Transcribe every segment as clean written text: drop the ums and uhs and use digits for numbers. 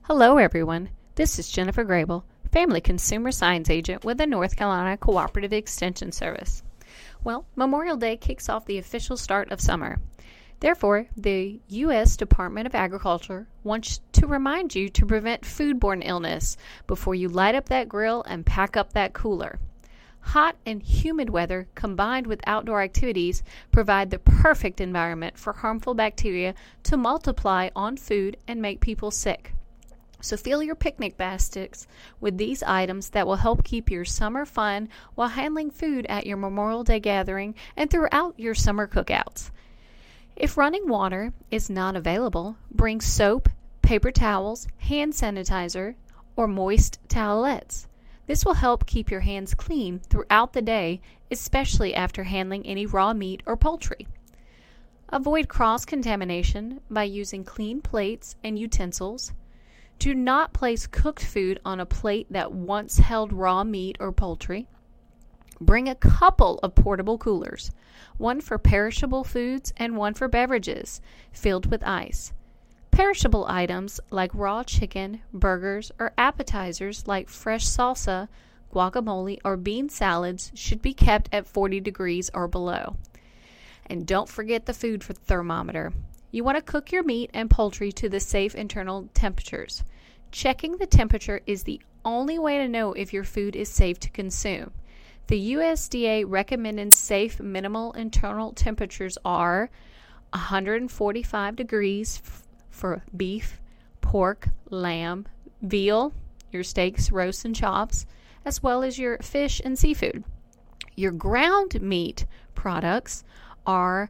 Hello, everyone. This is Jennifer Grable, Family Consumer Science Agent with the North Carolina Cooperative Extension Service. Well, Memorial Day kicks off the official start of summer. Therefore, the U.S. Department of Agriculture wants to remind you to prevent foodborne illness before you light up that grill and pack up that cooler. Hot and humid weather combined with outdoor activities provide the perfect environment for harmful bacteria to multiply on food and make people sick. So fill your picnic baskets with these items that will help keep your summer fun while handling food at your Memorial Day gathering and throughout your summer cookouts. If running water is not available, bring soap, paper towels, hand sanitizer, or moist towelettes. This will help keep your hands clean throughout the day, especially after handling any raw meat or poultry. Avoid cross-contamination by using clean plates and utensils. Do not place cooked food on a plate that once held raw meat or poultry. Bring a couple of portable coolers, one for perishable foods and one for beverages, filled with ice. Perishable items like raw chicken, burgers, or appetizers like fresh salsa, guacamole, or bean salads should be kept at 40 degrees or below. And don't forget the food thermometer. You want to cook your meat and poultry to the safe internal temperatures. Checking the temperature is the only way to know if your food is safe to consume. The USDA recommended safe minimal internal temperatures are 145 degrees for beef, pork, lamb, veal, your steaks, roasts, and chops, as well as your fish and seafood. Your ground meat products are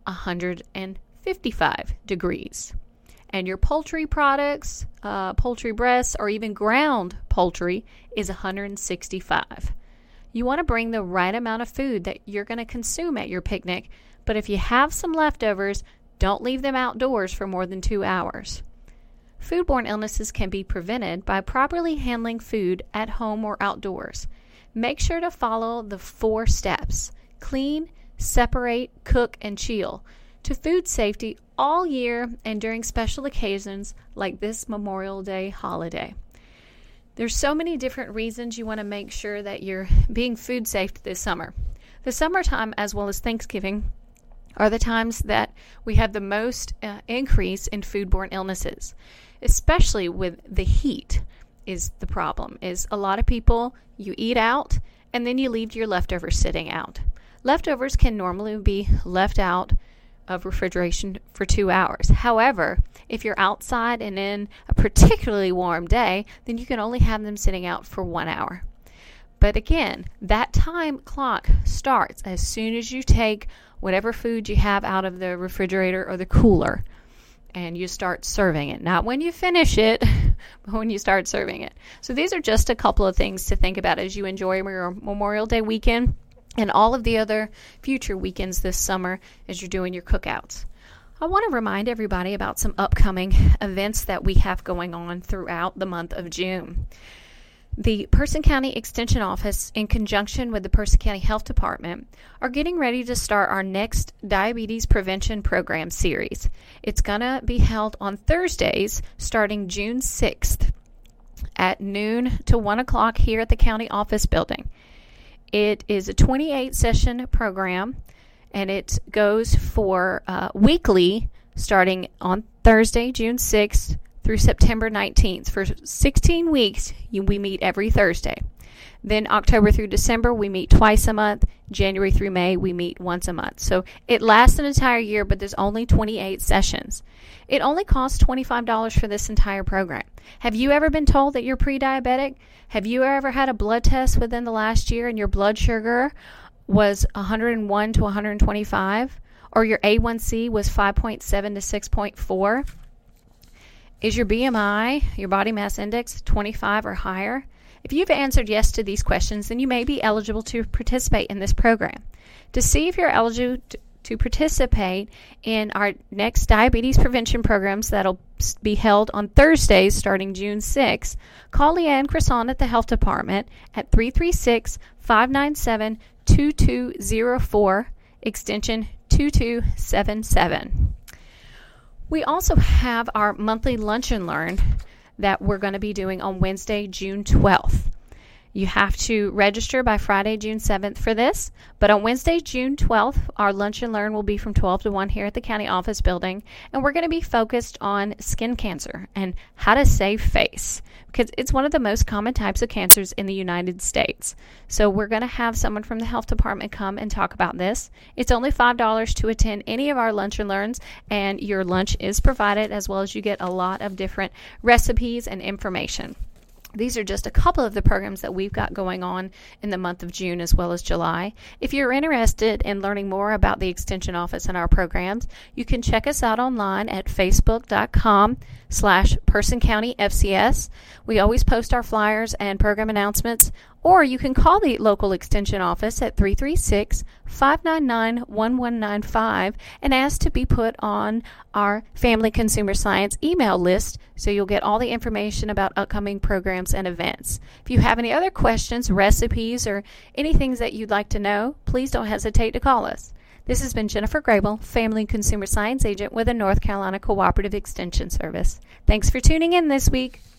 155 degrees. And your poultry products, poultry breasts, or even ground poultry is 165. You want to bring the right amount of food that you're going to consume at your picnic, but if you have some leftovers, don't leave them outdoors for more than 2 hours. Foodborne illnesses can be prevented by properly handling food at home or outdoors. Make sure to follow the 4 steps: clean, separate, cook, and chill, to food safety all year and during special occasions like this Memorial Day holiday. There's so many different reasons you want to make sure that you're being food safe this summer. The summertime, as well as Thanksgiving, are the times that we have the most increase in foodborne illnesses, especially with the heat is the problem. Is a lot of people, you eat out and then you leave your leftovers sitting out. Leftovers can normally be left out of refrigeration for 2 hours. However, if you're outside and in a particularly warm day, then you can only have them sitting out for 1 hour. But again, that time clock starts as soon as you take whatever food you have out of the refrigerator or the cooler and you start serving it. Not when you finish it, but when you start serving it. So these are just a couple of things to think about as you enjoy your Memorial Day weekend and all of the other future weekends this summer as you're doing your cookouts. I want to remind everybody about some upcoming events that we have going on throughout the month of June. The Person County Extension Office, in conjunction with the Person County Health Department, are getting ready to start our next Diabetes Prevention Program series. It's going to be held on Thursdays starting June 6th at noon to 1 o'clock here at the county office building. It is a 28-session program, and it goes for weekly starting on Thursday, June 6th, through September 19th. For 16 weeks, we meet every Thursday. Then October through December, we meet twice a month. January through May, we meet once a month. So it lasts an entire year, but there's only 28 sessions. It only costs $25 for this entire program. Have you ever been told that you're pre-diabetic? Have you ever had a blood test within the last year and your blood sugar was 101 to 125? Or your A1C was 5.7 to 6.4? Is your BMI, your body mass index, 25 or higher? If you've answered yes to these questions, then you may be eligible to participate in this program. To see if you're eligible to participate in our next diabetes prevention programs that'll be held on Thursdays starting June 6th, call Leanne Crisson at the Health Department at 336-597-2204, extension 2277. We also have our monthly Lunch and Learn that we're going to be doing on Wednesday, June 12th. You have to register by Friday, June 7th for this. But on Wednesday, June 12th, our Lunch and Learn will be from 12 to 1 here at the county office building. And we're going to be focused on skin cancer and how to save face, because it's one of the most common types of cancers in the United States. So we're going to have someone from the health department come and talk about this. It's only $5 to attend any of our Lunch and Learns, and your lunch is provided, as well as you get a lot of different recipes and information. These are just a couple of the programs that we've got going on in the month of June as well as July. If you're interested in learning more about the Extension Office and our programs, you can check us out online at facebook.com/Person County FCS. We always post our flyers and program announcements, or you can call the local Extension Office at 336-599-1195 and ask to be put on our Family Consumer Science email list, so you'll get all the information about upcoming programs and events. If you have any other questions, recipes, or anything that you'd like to know, please don't hesitate to call us. This has been Jennifer Grable, Family Consumer Science Agent with the North Carolina Cooperative Extension Service. Thanks for tuning in this week.